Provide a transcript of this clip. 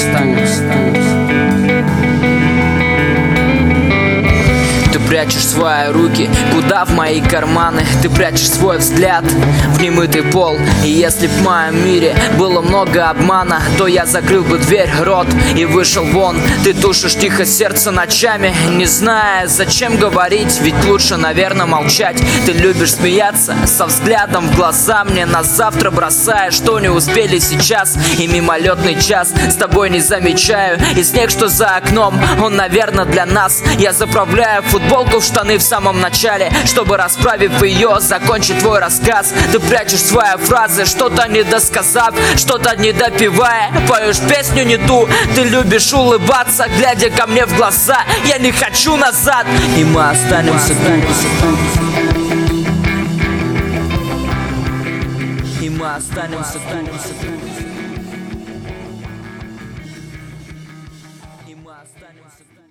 Ты прячешь свои руки куда в мои карманы, ты прячешь свой взгляд в немытый пол. И если б в моем мире было много обмана, то я закрыл бы дверь, рот и вышел вон. Ты тушишь тихо сердце ночами, не зная, зачем говорить, ведь лучше, наверное, молчать. Ты любишь смеяться со взглядом в глаза мне на завтра, бросая, что не успели сейчас. И мимолетный час с тобой не замечаю, и снег, что за окном, он, наверное, для нас. Я заправляю футболку в штаны в самом начале, чтобы, расправив ее, закончить твой рассказ. Ты прячешь свои фразы, что-то недосказав, что-то недопевая, поешь песню не ту. Ты любишь улыбаться, глядя ко мне в глаза. Я не хочу назад, и мы останемся тут. И мы останемся тут. И мы останемся тут.